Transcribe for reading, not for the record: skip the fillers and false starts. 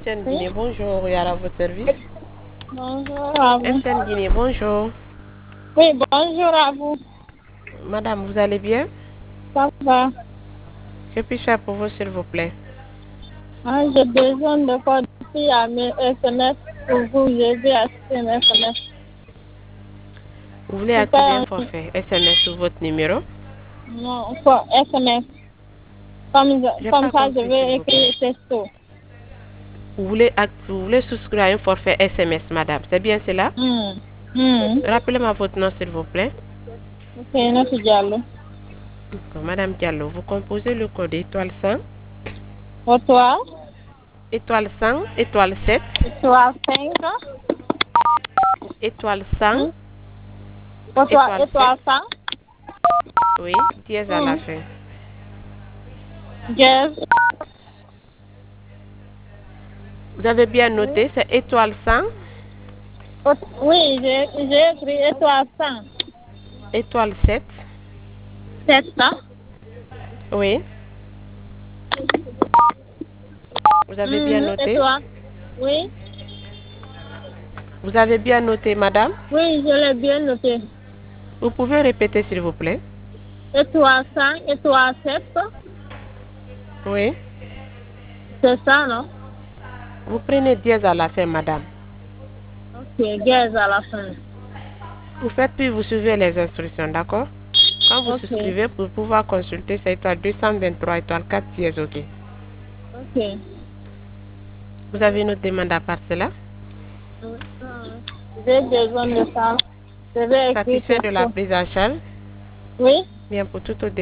MTN Oui. Guinée, bonjour, Yara à votre service. Bonjour à vous. MTN Guinée, bonjour. Oui, bonjour à vous. Madame, vous allez bien? Ça va. Que puis-je faire pour vous, s'il vous plaît? J'ai besoin de codifier à mes SMS pour vous. J'ai vu acheter mes SMS. Vous voulez C'est activer pas un forfait SMS sur votre numéro? non, pour SMS. J'ai Comme pas ça, je compris, s'il vais vous plaît. écrire texto. Vous voulez souscrire à un forfait SMS, madame. C'est bien cela? Hmm. Hmm. Rappelez-moi votre nom, s'il vous plaît. Ok, notre dialogue. Madame Diallo, vous composez le code étoile 100, Étoile. étoile 100, étoile 7, Étoile 5. étoile 100, Hmm. Étoile, étoile 7, étoile 100. oui, dièse à la Hmm. fin. Yes. Vous avez bien Oui, noté, c'est étoile 100, oui, j'ai écrit étoile 100. étoile 7, 7. oui. Vous avez bien Mhm. noté? Étoile. Oui. Vous avez bien noté, madame? Oui, je l'ai bien noté. Vous pouvez répéter, s'il vous plaît? Étoile 5, étoile 7. Oui. C'est ça, non? Vous prenez dièse à la fin, madame. Ok, gaz à la fin. Vous faites puis vous suivez les instructions, d'accord? Quand vous Ok, souscrivez, pour pouvoir consulter, c'est étoile 223, étoile 4 dièse, ok. ok. Vous avez une autre demande à part cela? J'ai besoin de ça. Je vais écrire Satisfait de la texto. prise en charge? Oui? Bien, pour toute autre